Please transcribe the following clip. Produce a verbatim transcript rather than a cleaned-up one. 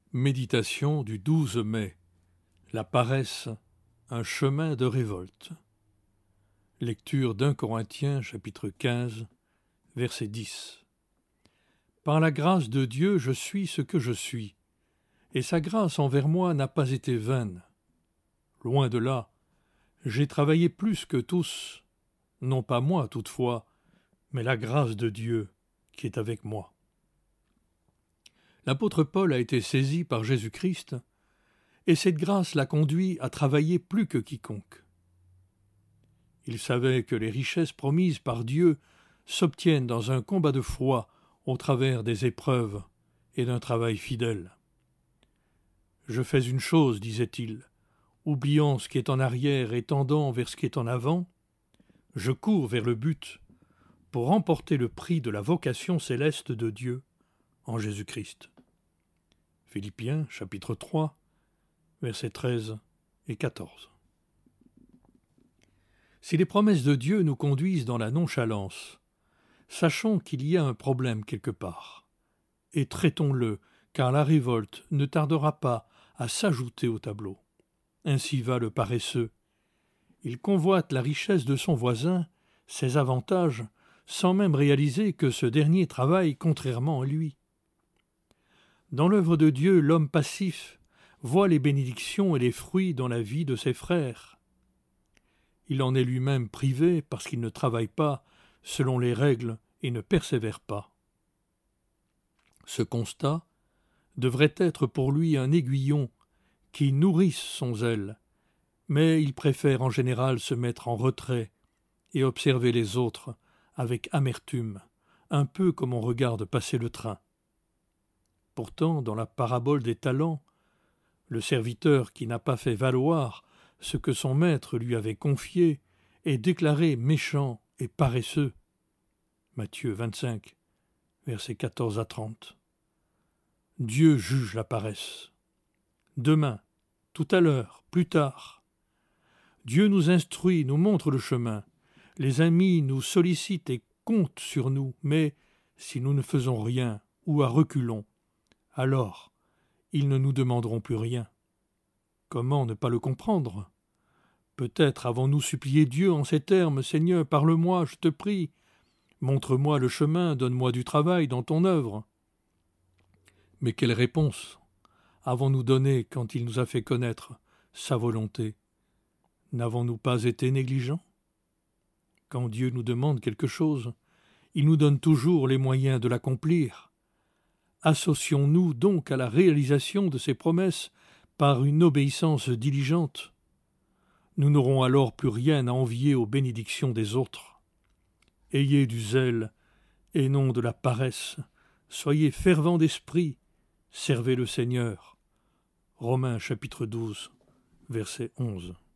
Méditation du douze mai. La paresse, un chemin de révolte. Lecture d'un Corinthiens chapitre quinze, verset dix. Par la grâce de Dieu, je suis ce que je suis, et sa grâce envers moi n'a pas été vaine. Loin de là, j'ai travaillé plus que tous, non pas moi toutefois, mais la grâce de Dieu qui est avec moi. L'apôtre Paul a été saisi par Jésus-Christ, et cette grâce l'a conduit à travailler plus que quiconque. Il savait que les richesses promises par Dieu s'obtiennent dans un combat de foi au travers des épreuves et d'un travail fidèle. « Je fais une chose, disait-il, oubliant ce qui est en arrière et tendant vers ce qui est en avant, je cours vers le but pour remporter le prix de la vocation céleste de Dieu en Jésus-Christ. » Philippiens chapitre trois, versets treize et quatorze. Si les promesses de Dieu nous conduisent dans la nonchalance, sachons qu'il y a un problème quelque part, et traitons-le, car la révolte ne tardera pas à s'ajouter au tableau. Ainsi va le paresseux. Il convoite la richesse de son voisin, ses avantages, sans même réaliser que ce dernier travaille contrairement à lui. Dans l'œuvre de Dieu, l'homme passif voit les bénédictions et les fruits dans la vie de ses frères. Il en est lui-même privé parce qu'il ne travaille pas selon les règles et ne persévère pas. Ce constat devrait être pour lui un aiguillon qui nourrisse son zèle, mais il préfère en général se mettre en retrait et observer les autres avec amertume, un peu comme on regarde passer le train. Pourtant, dans la parabole des talents, le serviteur qui n'a pas fait valoir ce que son maître lui avait confié est déclaré méchant et paresseux. Matthieu vingt-cinq, versets quatorze à trente. Dieu juge la paresse. Demain, tout à l'heure, plus tard. Dieu nous instruit, nous montre le chemin. Les amis nous sollicitent et comptent sur nous, mais si nous ne faisons rien ou à reculons, alors ils ne nous demanderont plus rien. Comment ne pas le comprendre? Peut-être avons-nous supplié Dieu en ces termes: « Seigneur, parle-moi, je te prie. Montre-moi le chemin, donne-moi du travail dans ton œuvre. » Mais quelle réponse avons-nous donnée quand il nous a fait connaître sa volonté? N'avons-nous pas été négligents? Quand Dieu nous demande quelque chose, il nous donne toujours les moyens de l'accomplir. Associons-nous donc à la réalisation de ses promesses par une obéissance diligente. Nous n'aurons alors plus rien à envier aux bénédictions des autres. Ayez du zèle et non de la paresse. Soyez fervents d'esprit. Servez le Seigneur. Romains chapitre douze, verset onze.